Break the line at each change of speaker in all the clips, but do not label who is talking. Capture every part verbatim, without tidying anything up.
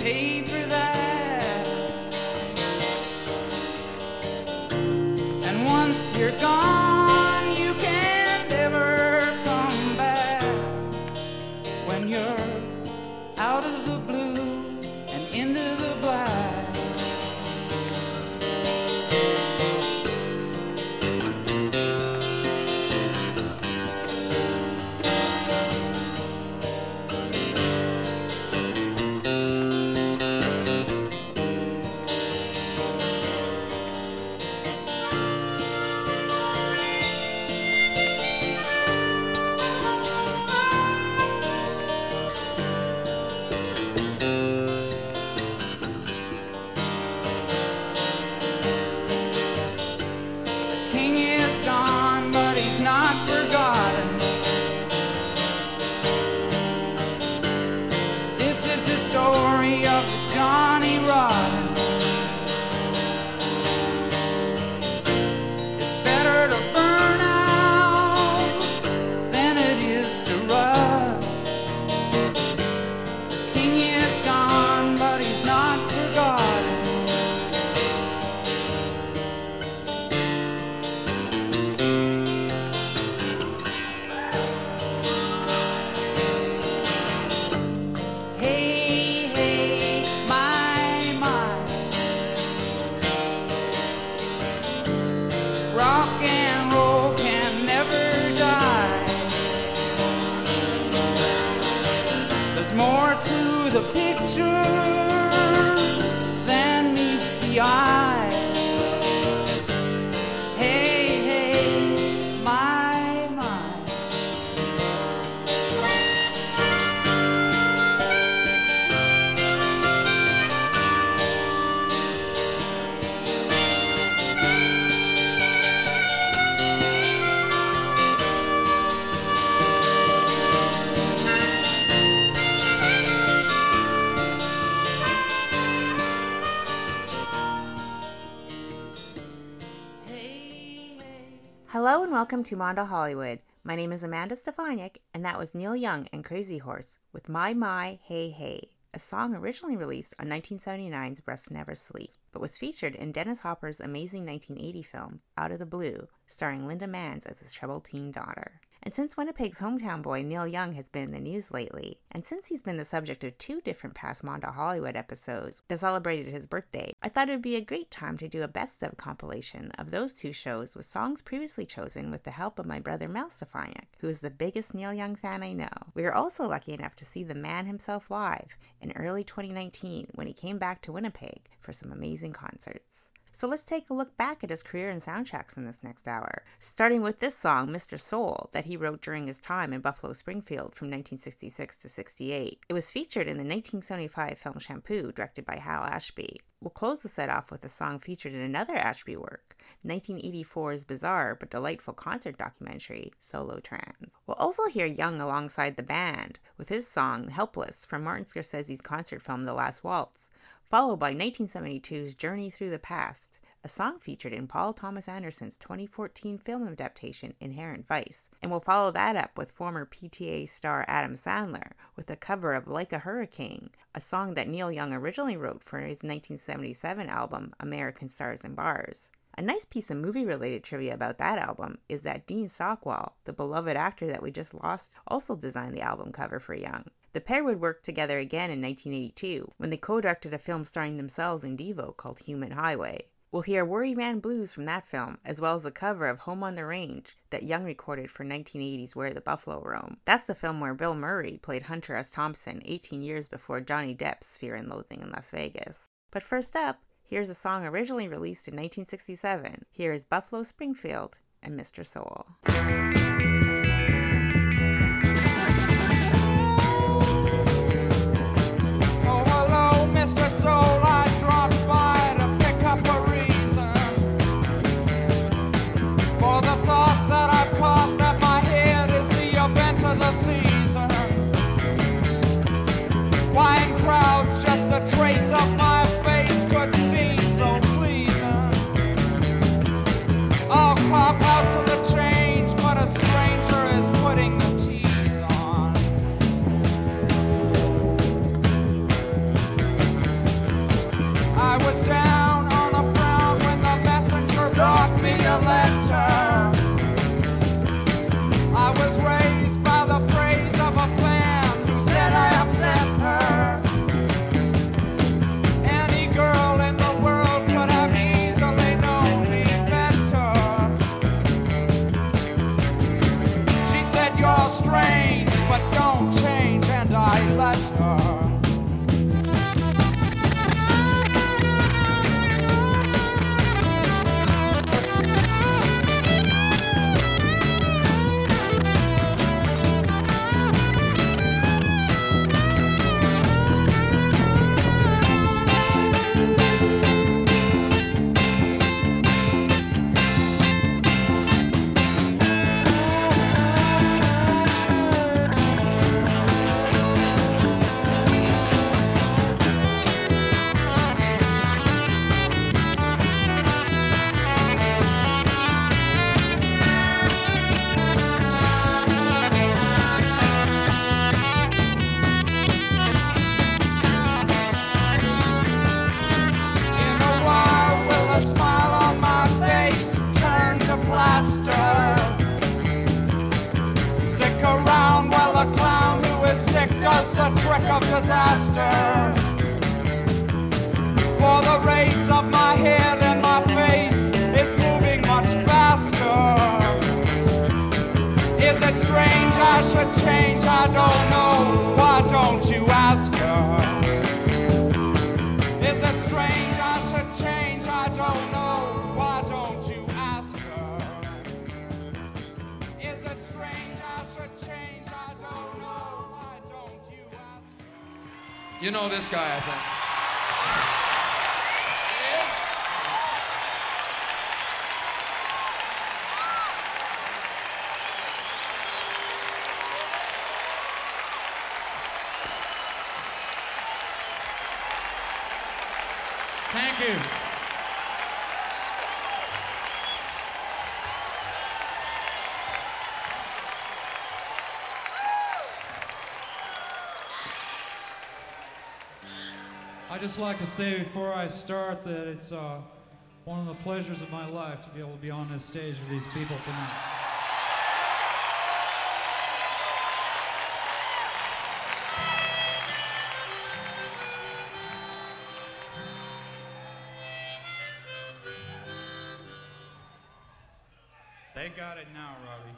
pay for that. And once you're gone, you can't ever come back. When you're out of the blue and into the black.
Hello and welcome to Mondo Hollywood. My name is Amanda Stefaniak, and that was Neil Young and Crazy Horse with My My Hey Hey, a song originally released on nineteen seventy-nine's Breasts Never Sleep, but was featured in Dennis Hopper's amazing nineteen eighty film, Out of the Blue, starring Linda Manz as his troubled teen daughter. And since Winnipeg's hometown boy Neil Young has been in the news lately, and since he's been the subject of two different past Mondo Hollywood episodes that celebrated his birthday, I thought it would be a great time to do a best-of compilation of those two shows with songs previously chosen with the help of my brother Mel Stefaniak, who is the biggest Neil Young fan I know. We were also lucky enough to see the man himself live in early twenty nineteen when he came back to Winnipeg for some amazing concerts. So let's take a look back at his career and soundtracks in this next hour, starting with this song, Mister Soul, that he wrote during his time in Buffalo Springfield from nineteen sixty-six to sixty-eight. It was featured in the nineteen seventy-five film Shampoo, directed by Hal Ashby. We'll close the set off with a song featured in another Ashby work, nineteen eighty-four's bizarre but delightful concert documentary, Solo Trans. We'll also hear Young alongside the band with his song, Helpless, from Martin Scorsese's concert film The Last Waltz, followed by nineteen seventy-two's Journey Through the Past, a song featured in Paul Thomas Anderson's twenty fourteen film adaptation Inherent Vice. And we'll follow that up with former P T A star Adam Sandler with a cover of Like a Hurricane, a song that Neil Young originally wrote for his nineteen seventy-seven album American Stars and Bars. A nice piece of movie-related trivia about that album is that Dean Stockwell, the beloved actor that we just lost, also designed the album cover for Young. The pair would work together again in nineteen eighty-two, when they co-directed a film starring themselves in Devo called Human Highway. We'll hear Worry Man Blues from that film, as well as a cover of Home on the Range that Young recorded for nineteen eighty's Where the Buffalo Roam. That's the film where Bill Murray played Hunter S. Thompson eighteen years before Johnny Depp's Fear and Loathing in Las Vegas. But first up, here's a song originally released in nineteen sixty-seven. Here is Buffalo Springfield and Mister Soul.
Trace of my face could seem so pleasing. I'll cop out to the change, but a strange was down on the ground when the messenger brought me a letter. I was raised by the praise of a fan who said I upset her. Any girl in the world could have easily known me better. She said, you're strange, but don't change, and I let her. Of disaster. For the race of my head and my face is moving much faster. Is it strange I should change? I don't know. Why don't you ask her? Is it strange I should change? I don't know. Why don't you ask her? Is it strange I should change? I don't know. Why don't you ask her?
You know this guy, I think.
Thank you. I'd just like to say before I start that it's uh, one of the pleasures of my life to be able to be on this stage with these people tonight. They got it now, Robbie.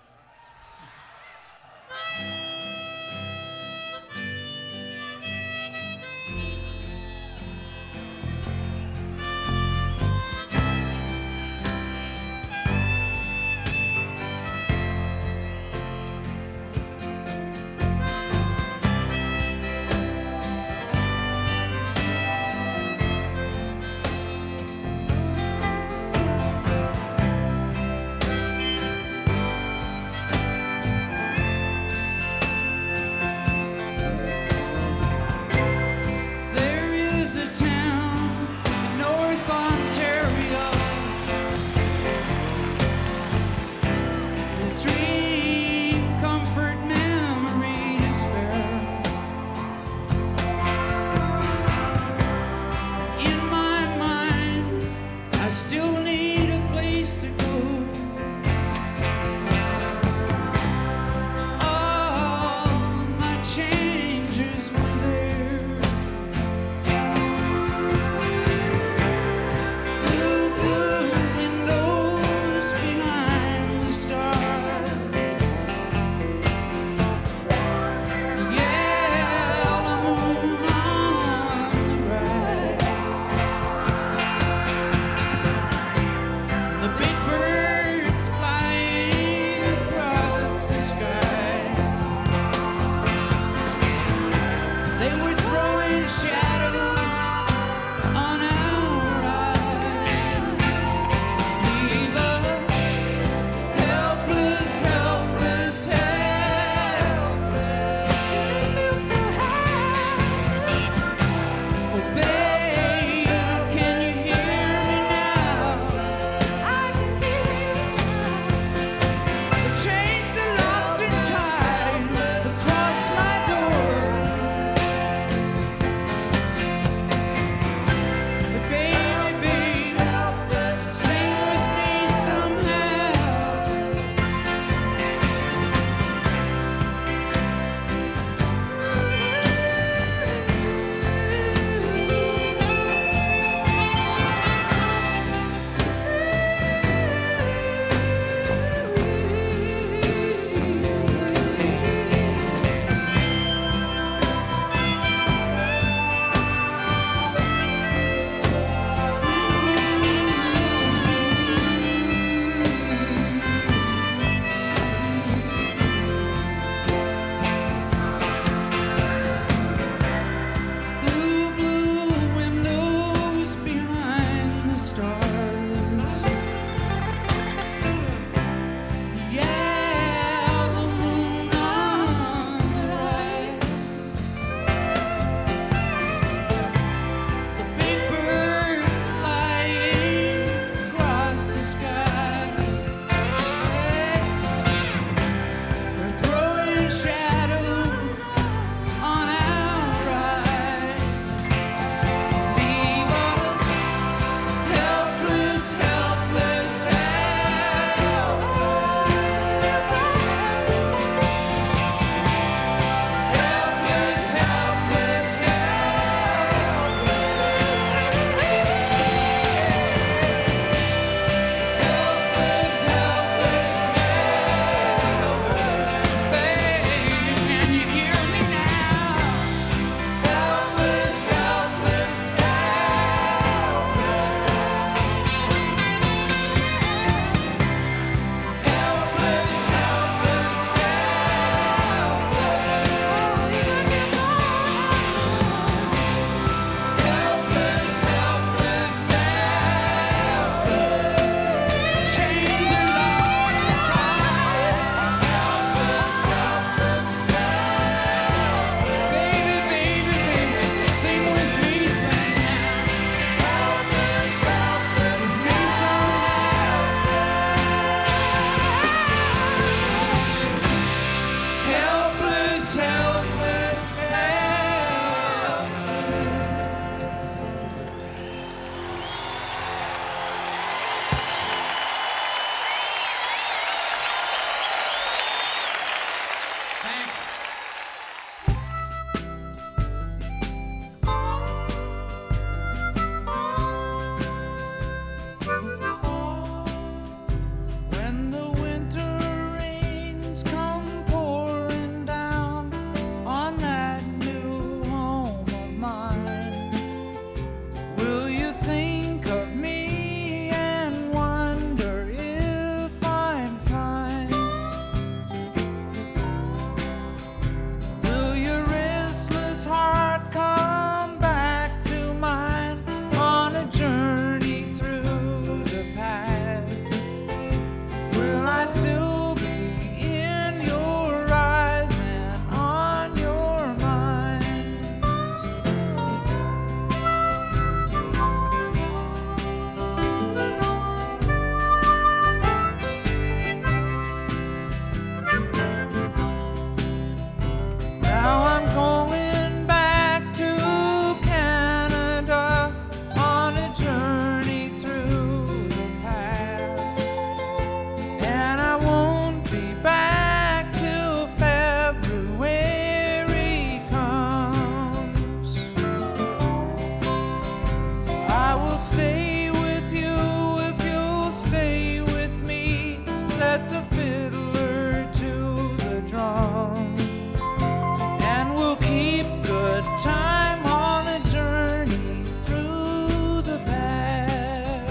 stay with you if you'll stay with me. Set the fiddler to the drum, and we'll keep good time on a journey through the past.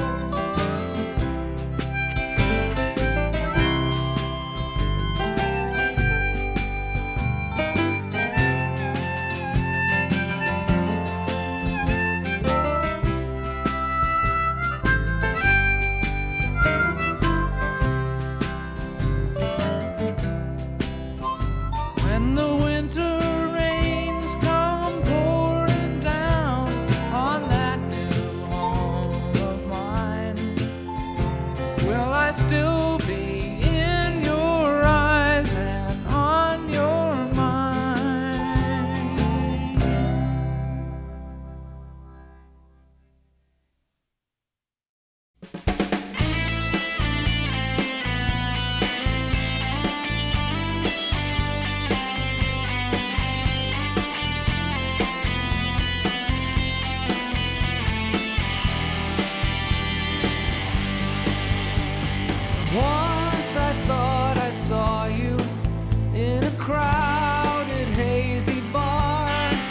When the winter rains come pouring down on that new home of mine, will I still be in your eyes and on your mind? Once I thought I saw you in a crowded, hazy bar,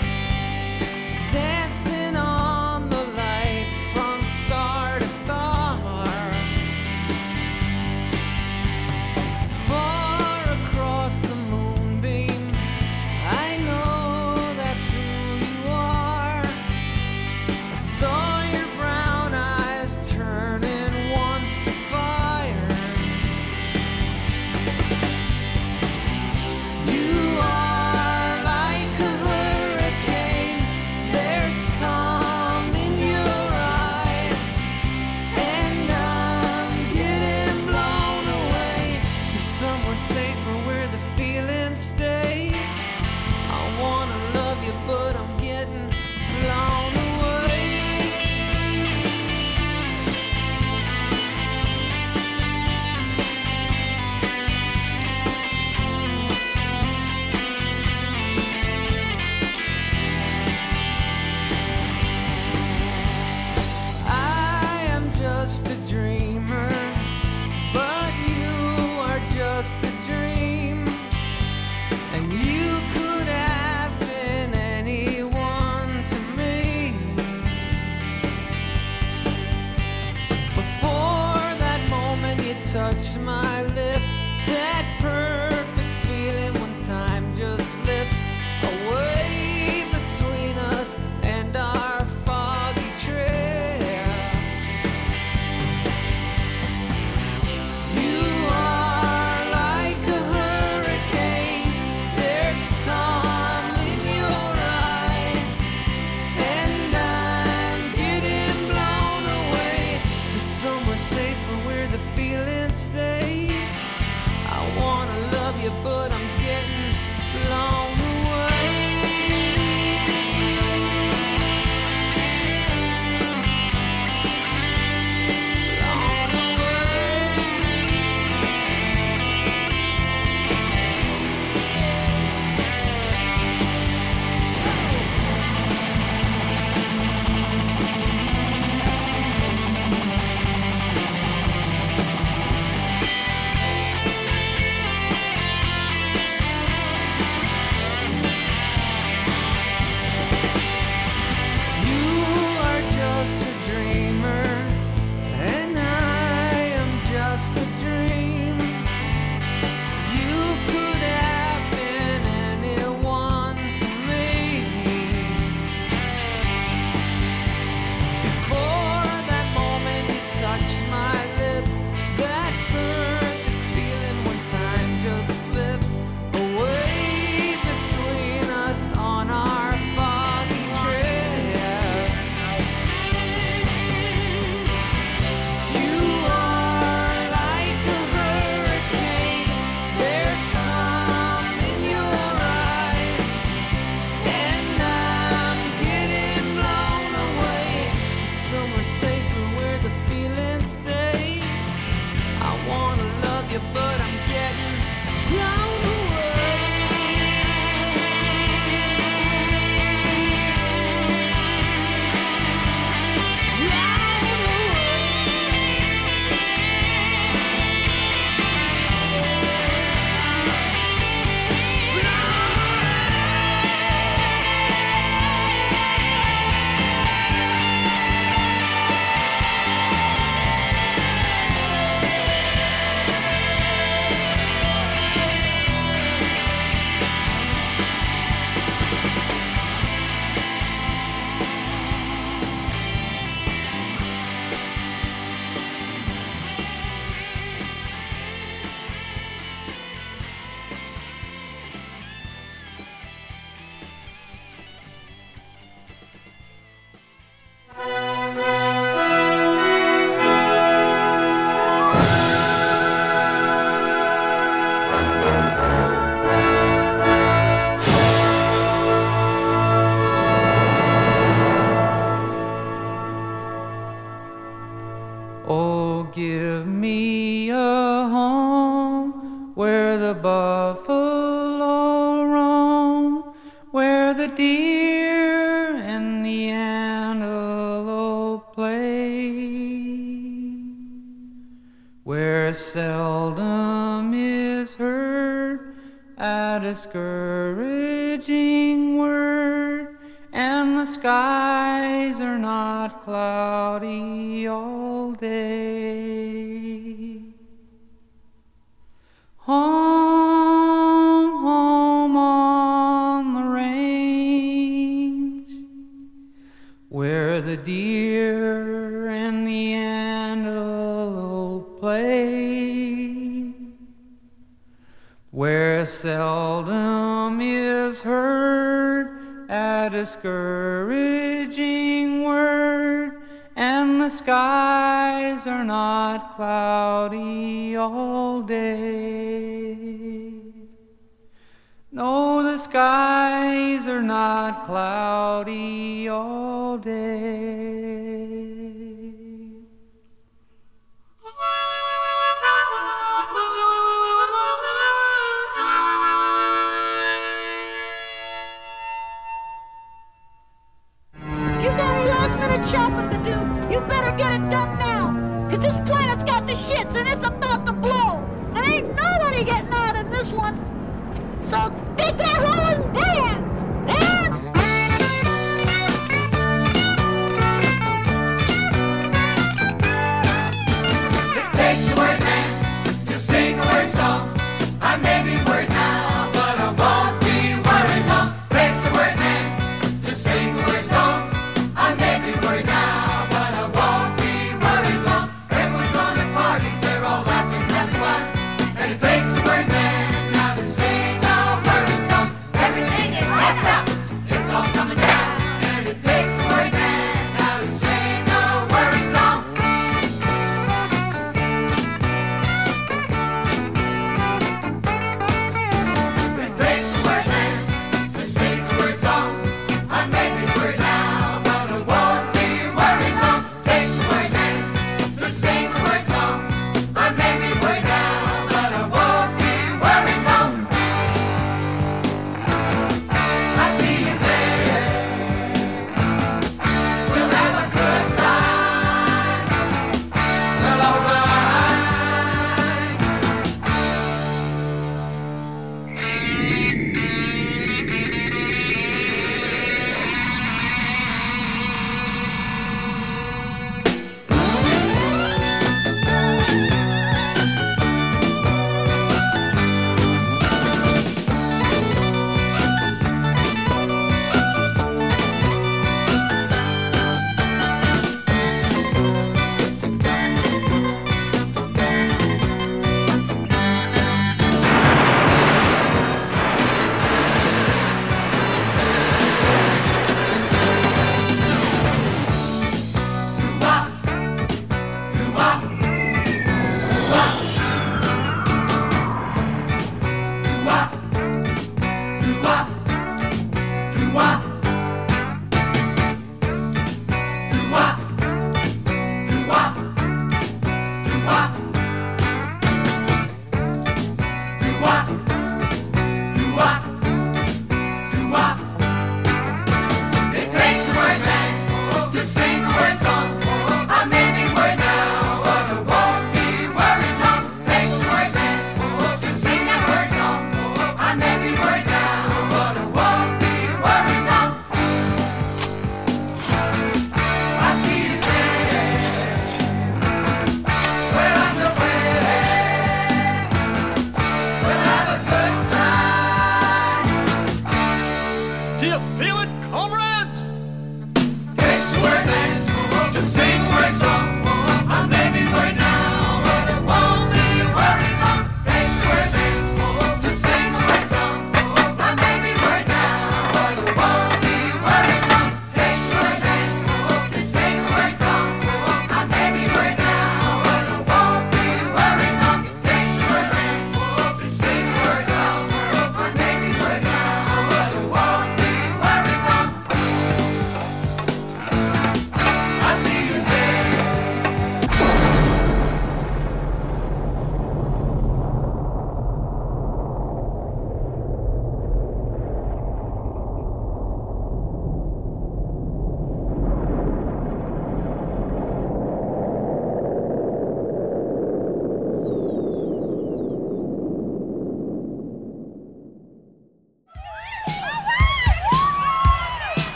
dancing on the light from star to star. Far across the moonbeam, I know that's who you are. I saw your brown eyes turning once to fire. You are like a hurricane, there's calm in your eye, and I'm getting blown away to somewhere safer where the feeling stays. I wanna love you, but I'm getting blown away. I am just a dreamer, but you are just a dream, and you could have been anyone to me. Before that moment you touched my lips, that perfect feeling when time just slips away between us and our foggy trail. You are like a hurricane, there's calm in your eye, and I'm getting blown away to somewhere safer where the feeling stays.
Oh, give me a home where the buffalo roam, where the deer and the antelope play, where seldom is heard a discouraging word, and the skies are not cloudy all day. Home, home on the range, where the deer and the antelope play, where seldom is heard a discouraging word, and the skies are not cloudy all day. No, the skies are not cloudy all day.
Shopping to do, you better get it done now, cause this planet's got the shits and it's about to blow, and ain't nobody getting out in this one, so dig that hole and dance, and...
It takes a word man to sing a word song. I may be worried now, but I won't be worried long. Takes a word man to sing a word song. I may be worried now, but I won't be worried long. Everyone's going to parties, they're all laughing, having fun. And it takes a word man now to sing a word song.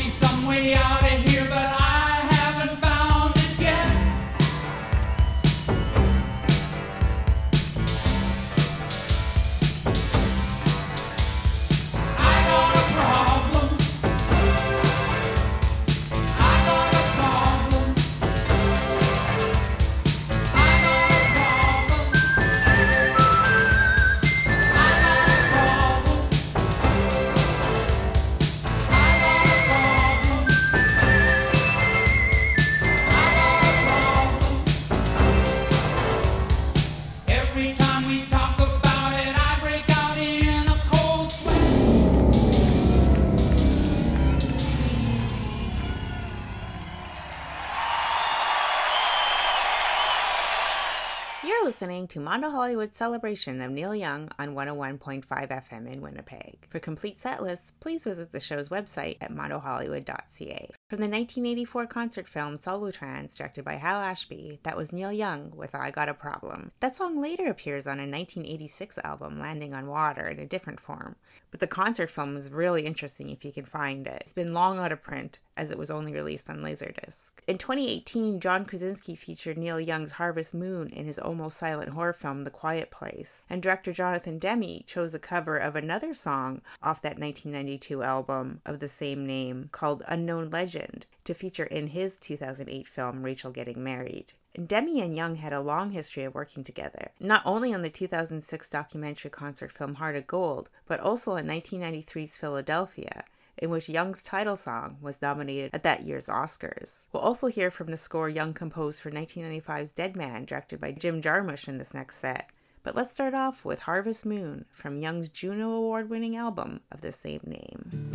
be some way out of here, but I haven't found it yet. I got a problem. I got a problem. I got a problem. I got a problem. I got a problem. I got a problem. Every time we talk about it, I break out in a cold sweat.
You're listening to Mondo Hollywood's celebration of Neil Young on one oh one point five F M in Winnipeg. For complete set lists, please visit the show's website at mondo hollywood dot c a. From the nineteen eighty-four concert film Solotrans, directed by Hal Ashby, that was Neil Young with I Got a Problem. That song later appears on a nineteen eighty-six album, Landing on Water, in a different form. But the concert film is really interesting if you can find it. It's been long out of print, as it was only released on Laserdisc. In twenty eighteen, John Krasinski featured Neil Young's Harvest Moon in his almost silent horror film The Quiet Place, and director Jonathan Demme chose a cover of another song off that nineteen ninety-two album of the same name called Unknown Legend to feature in his two thousand eight film Rachel Getting Married. Demme and Young had a long history of working together, not only on the two thousand six documentary concert film Heart of Gold, but also in nineteen ninety-three's Philadelphia, in which Young's title song was nominated at that year's Oscars. We'll also hear from the score Young composed for nineteen ninety-five's Dead Man, directed by Jim Jarmusch in this next set. But let's start off with Harvest Moon from Young's Juno Award-winning album of the same name.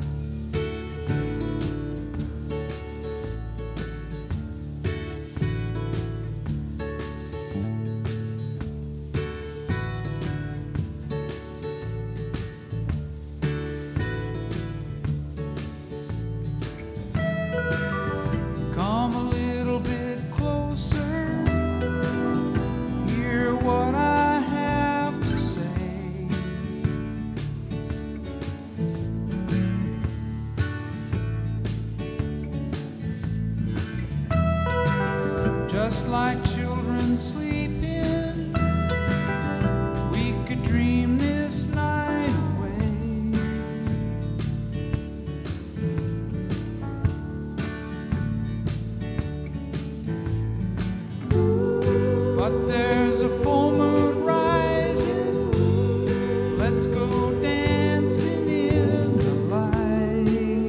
Come a little bit closer. Hear what I have to say. Just like children sleeping, we could dream this night away. But there's a full moon rising. Let's go dancing in the light.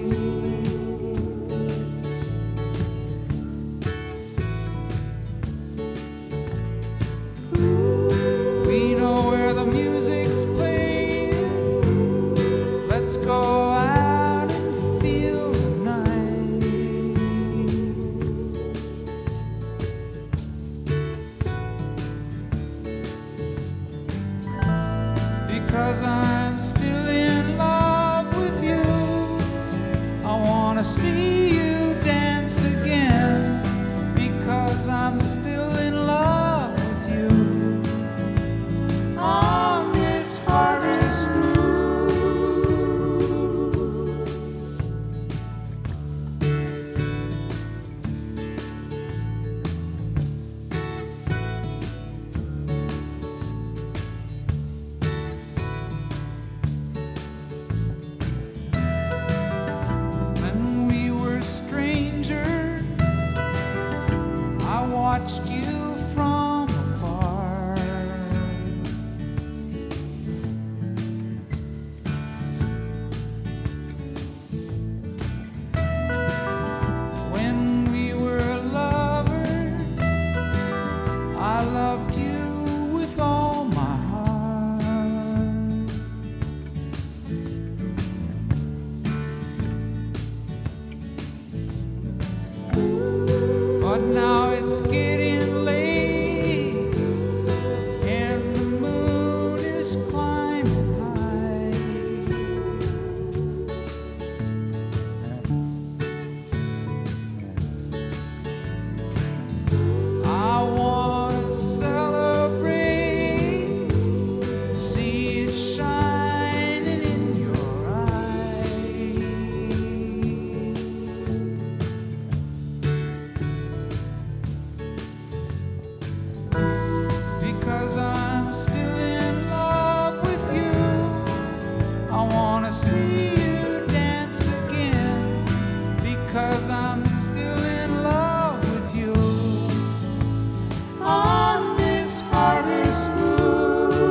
We know where the music's playing. Let's go out and feel the night. Because I'm still in love with you. I wanna see you dance again. Because I'm still in love with you. On this harvest moon. When we were strangers, I watched you from afar. When we were lovers, I loved you with all my heart. But now it's getting late, and the moon is climbing high. I want to celebrate, see it shining in your eyes. because I'm still in love with you. On this harvest moon.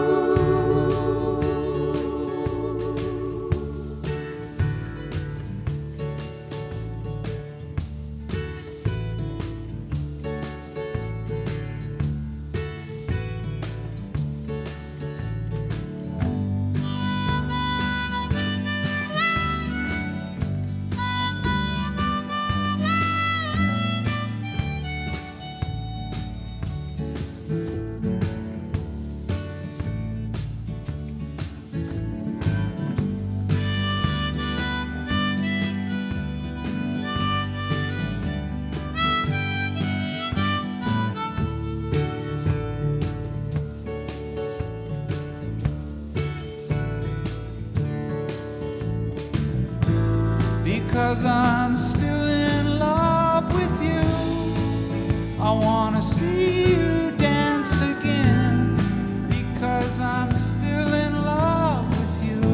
Because I'm still in love with you. I wanna see you dance again. Because I'm still in love with you.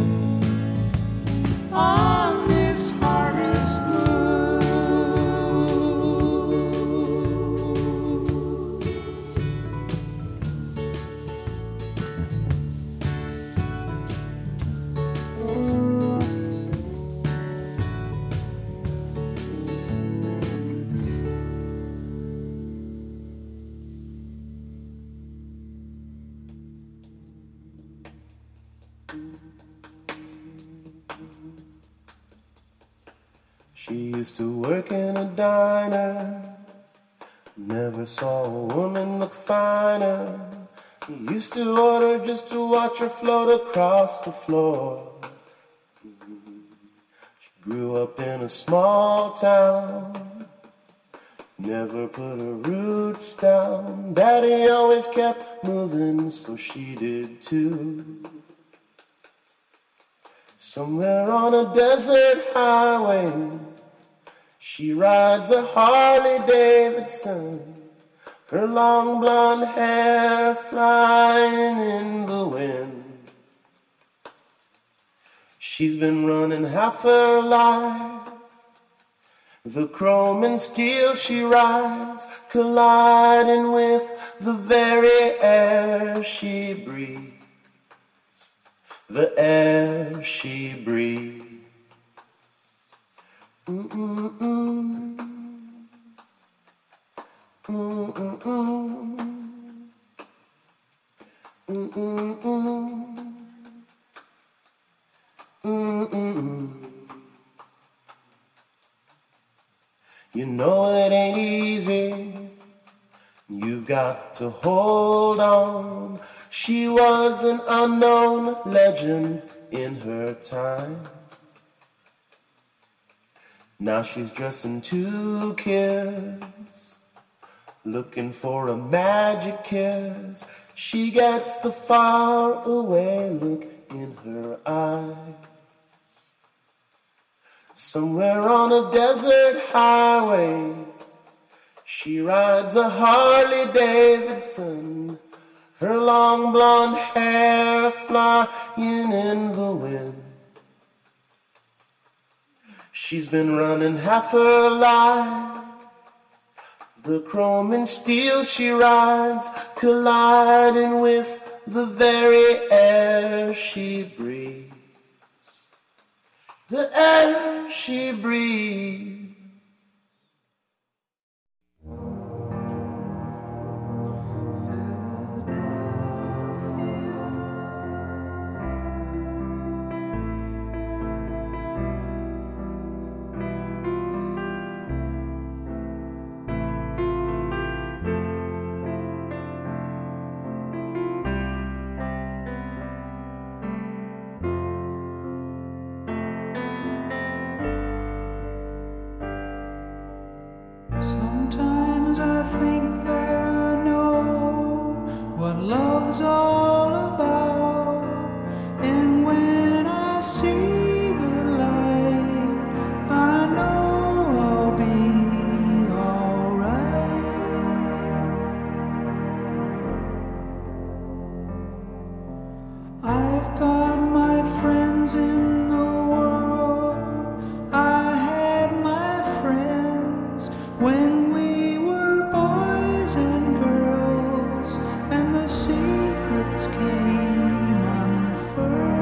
On this harvest moon.
She used to work in a diner. Never saw a woman look finer. He used to order just to watch her float across the floor. She grew up in a small town. Never put her roots down. Daddy always kept moving, so she did too. Somewhere on a desert highway, she rides a Harley Davidson, her long blonde hair flying in the wind. She's been running half her life. The chrome and steel she rides, colliding with the very air she breathes. The air she breathes. Mm-mm-mm. Mm-mm-mm. Mm-mm-mm. Mm-mm-mm. You know it ain't easy. You've got to hold on. She was an unknown legend in her time. Now she's dressing to kiss, looking for a magic kiss. She gets the far away look in her eyes. Somewhere on a desert highway, she rides a Harley Davidson, her long blonde hair flying in the wind. She's been running half her life. The chrome and steel she rides, colliding with the very air she breathes. The air she breathes.
Sometimes I think that I know what love's all about, and when I see the light, I know I'll be alright. I've got my friends in the world. I had my friends when we were boys and girls, and the secrets came unfurled.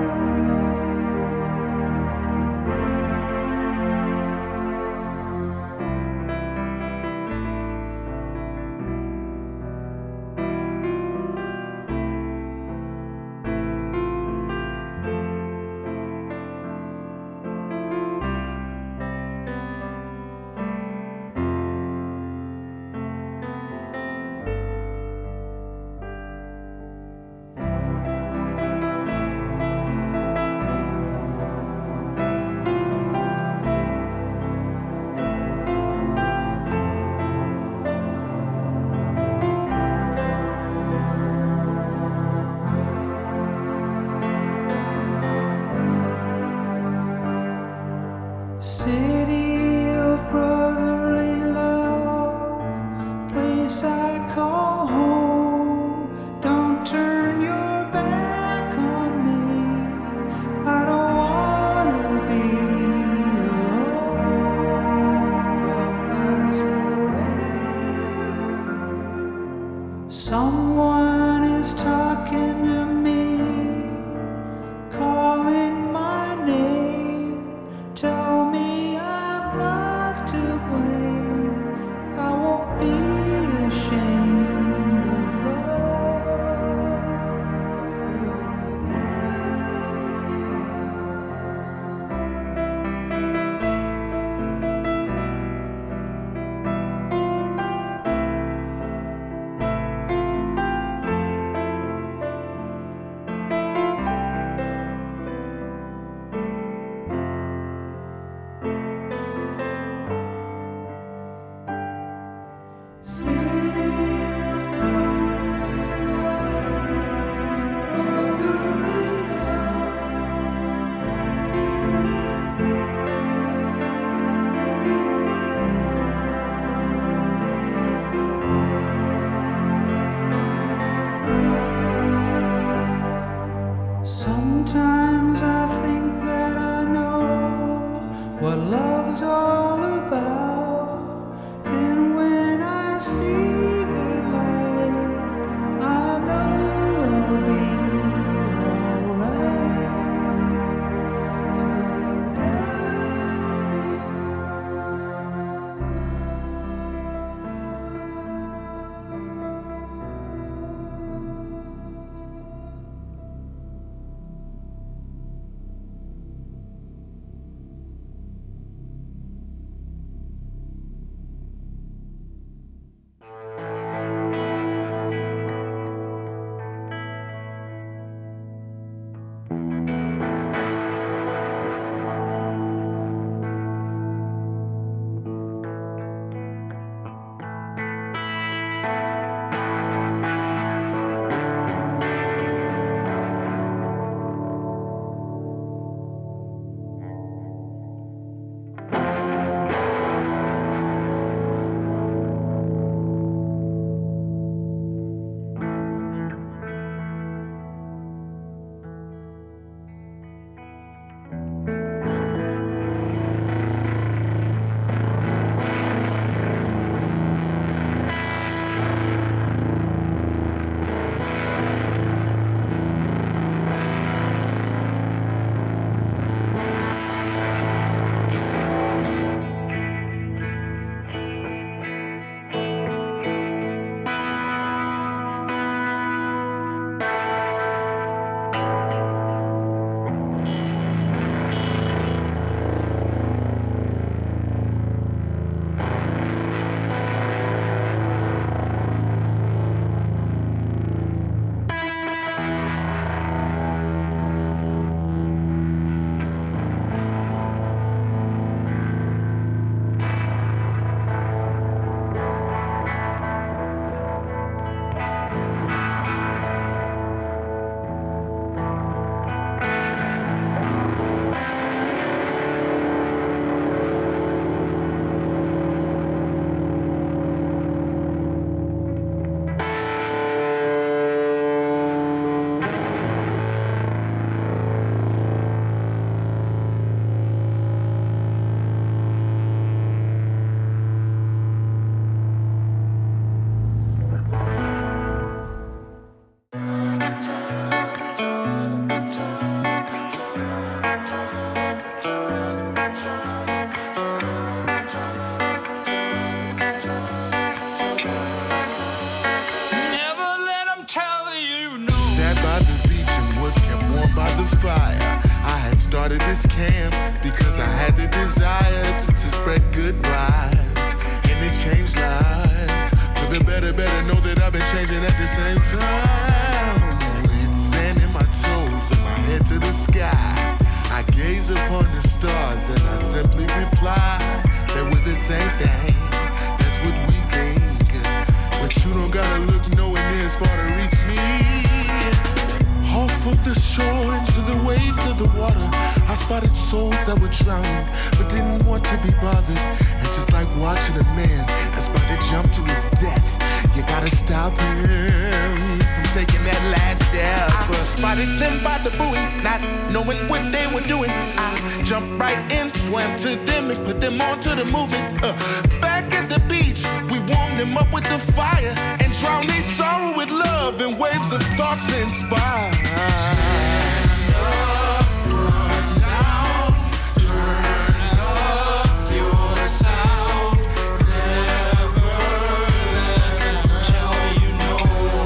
this camp because I had the desire to, to spread good vibes and it changed lives. For the better, better know that I've been changing at the same time. With sand in my toes and my head to the sky, I gaze upon the stars and I simply reply that we're the same thing. That's what we think. But you don't gotta look nowhere near as far to reach me. Off of the shore into the waves of the water, I spotted souls that were drowning but didn't want to be bothered. It's just like watching a man that's about to jump to his death. You gotta stop him from taking that last step. I spotted them by the buoy, not knowing what they were doing. I jumped right in, swam to them and put them onto the movement. Uh, back at the beach, we warmed them up with the fire and drowned their sorrow with love and waves of thoughts to inspire. Stand up, run down, turn up your sound. Never let them tell you no.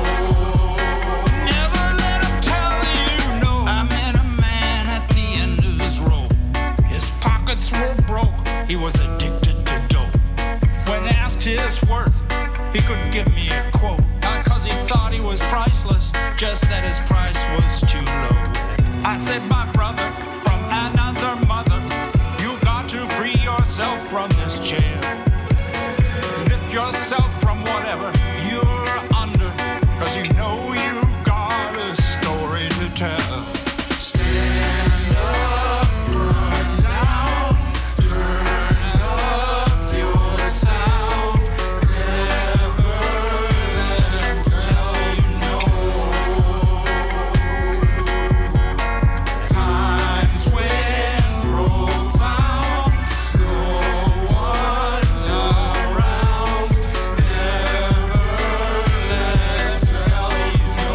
Never let them tell you no. I met a man at the end of his rope. His pockets were broke. He was addicted to dope. When asked his worth, he couldn't give me a quote. Not cause he thought he was priceless, just that his price was too low. I said, my brother, from another mother, you got to free yourself from this jail. Lift yourself from whatever you're under, cause you know you got a story to tell.
Stand up, run down, turn up your sound. Never let them tell you no. Times when profound, no one's around. Never let them tell you no.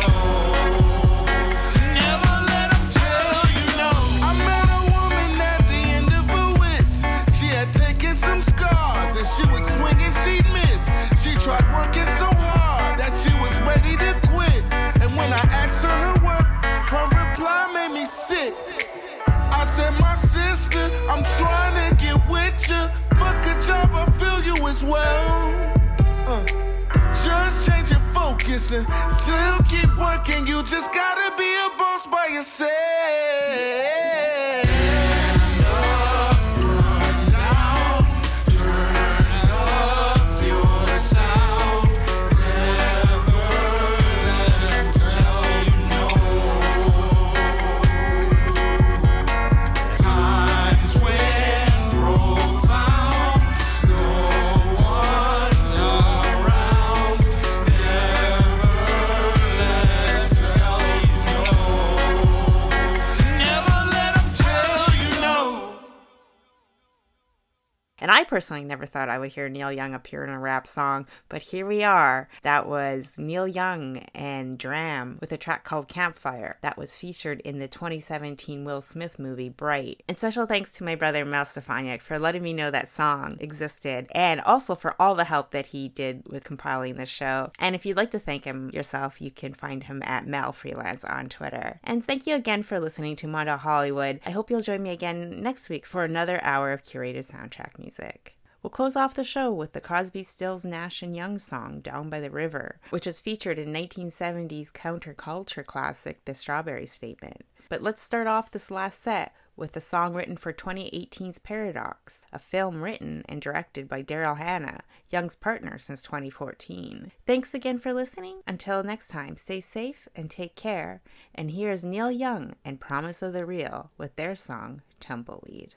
Never let them tell you no.
I met a woman at the end of her wits. She had taken some scars and she was swinging, she'd miss. She tried working so hard that she was ready to quit. And when I asked her her worth, her reply made me sick. I said, my sister, I'm trying to get with you. Fuck a job, I feel you as well. Uh, just change your focus and still keep working. You just gotta be a boss by yourself. Stand up, run down, turn up your sound. Never let them tell you no. Times when profound, no one's around. Never let them tell you no.
Never let them tell you no.
And I personally never thought I would hear Neil Young appear in a rap song, but here we are. That was Neil Young and Dram with a track called Campfire that was featured in the twenty seventeen Will Smith movie Bright. And special thanks to my brother Mel Stefaniak for letting me know that song existed, and also for all the help that he did with compiling the show. And if you'd like to thank him yourself, you can find him at Mel Freelance on Twitter. And thank you again for listening to Mondo Hollywood. I hope you'll join me again next week for another hour of curated soundtrack music. We'll close off the show with the Crosby, Stills, Nash and Young song Down by the River, which was featured in nineteen seventies counterculture classic The Strawberry Statement. But let's start off this last set with a song written for twenty eighteen's Paradox, a film written and directed by Daryl Hannah, Young's partner since twenty fourteen. Thanks again for listening. Until next time, stay safe and take care. And here's Neil Young and Promise of the Real with their song Tumbleweed.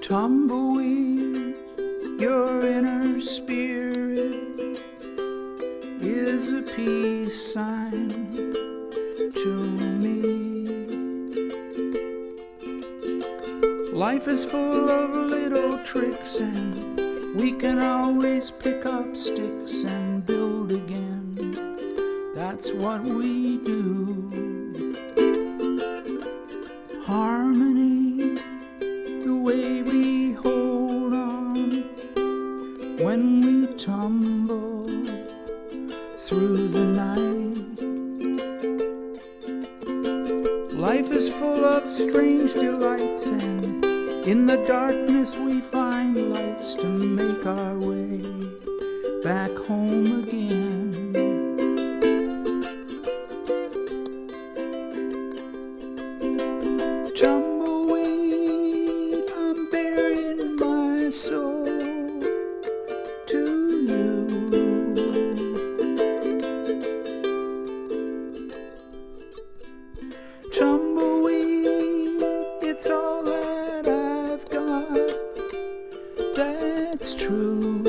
Tumbleweed, your inner spirit is a peace sign to me. Life is full of little tricks, and we can always pick up sticks and build again. That's what we do. Harmony, the way we hold on when we tumble through the night. Life is full of strange delights, and in the darkness we find lights to make our way back home again. Tumbleweed, I'm bearing my soul to you. Tumbleweed, it's all that I've got, that's true.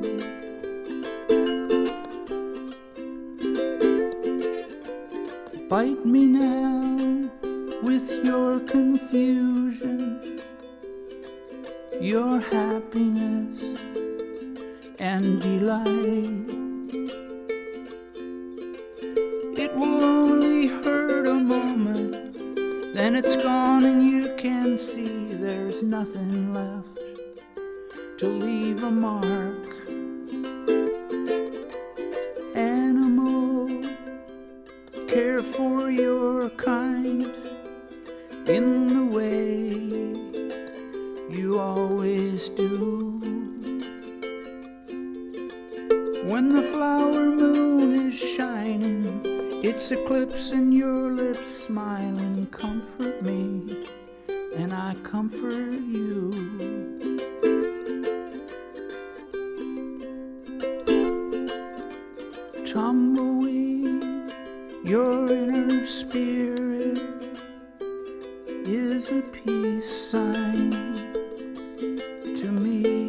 Bite me now with your confusion, your happiness and delight. It will only hurt a moment, then it's gone and you can see there's nothing left to leave a mark. Animal, care for your kind in the way you always do. When the flower moon is shining, its eclipse and your lips smiling comfort me, and I comfort you. Tumbleweed, your inner spirit is a peace sign to me.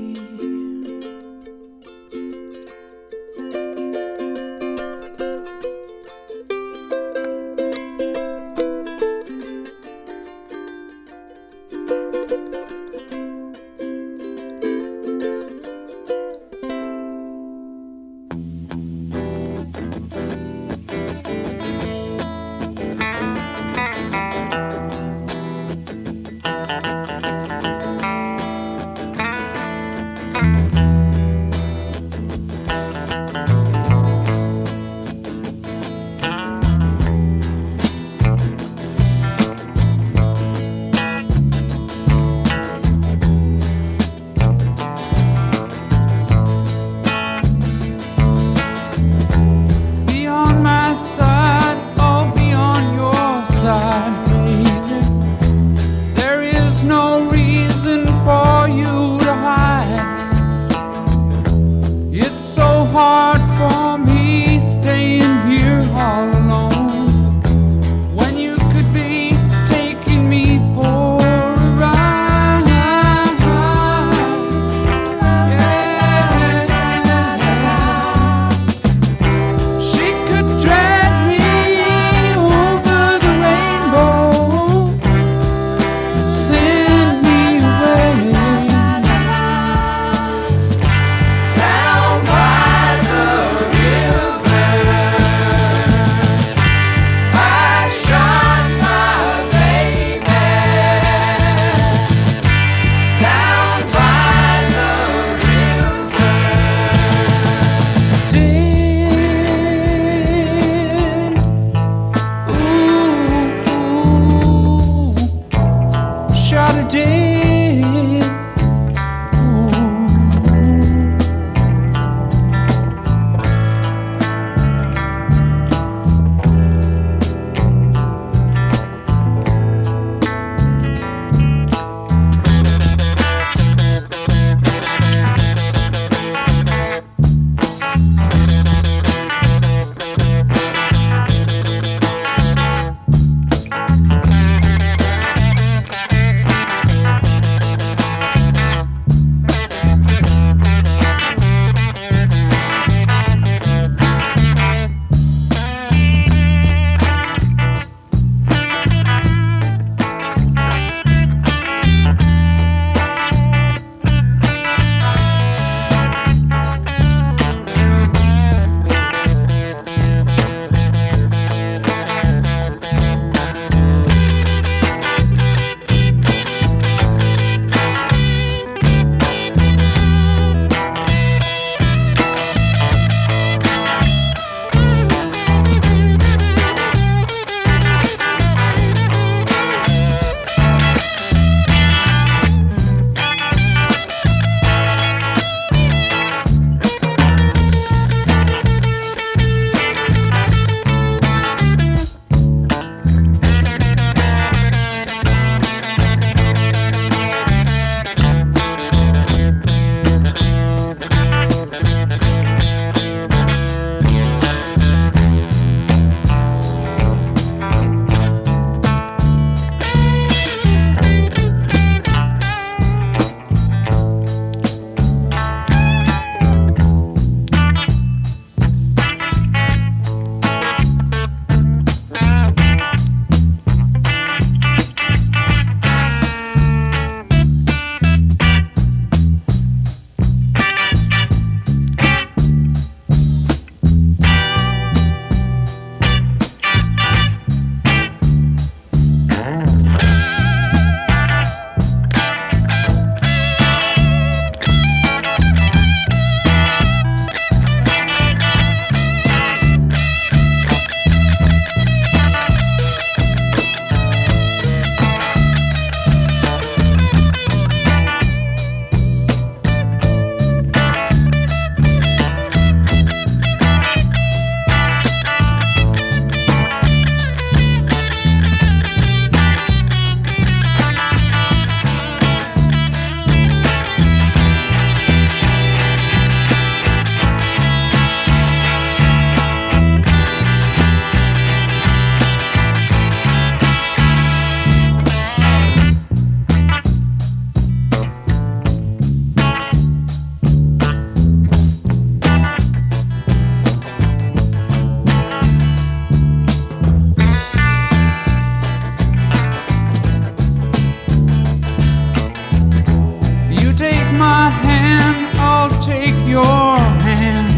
my hand, I'll take your hand.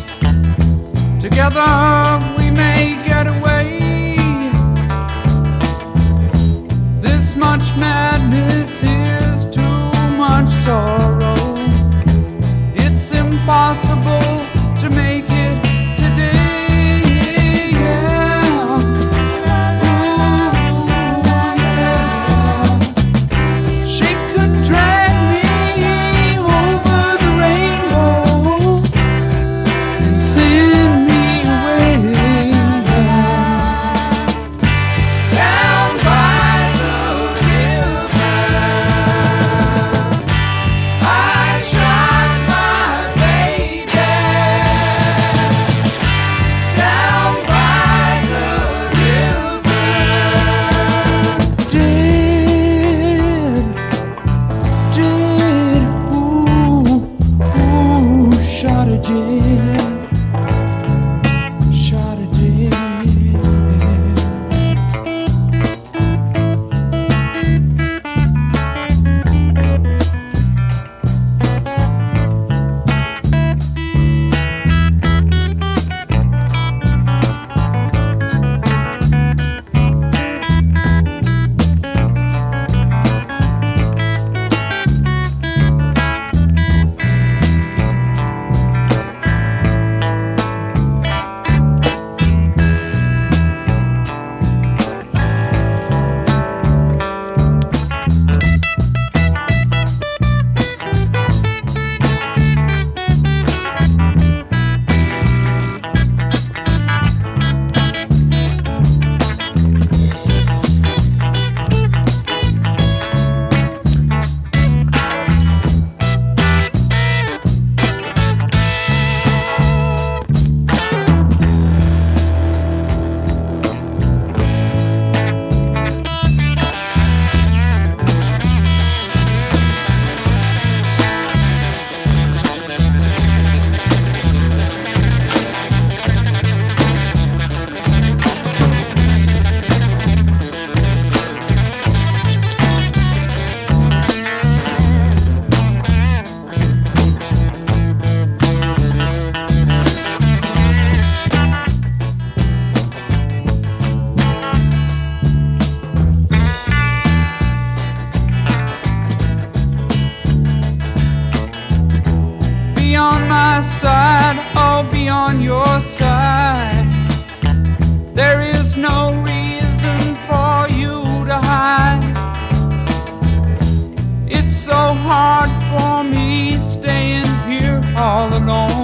Together we may get away. This much madness is too much sorrow. It's impossible to make it today. Yeah. Ooh, yeah. She could drag me over the rainbow and send me away. Down by the river, I shot my baby. Down by the river, dead, dead, ooh, ooh, shot a dead, shot a dead. Be on my side, I'll be on your side. There is no reason for you to hide. It's so hard for me staying here all alone.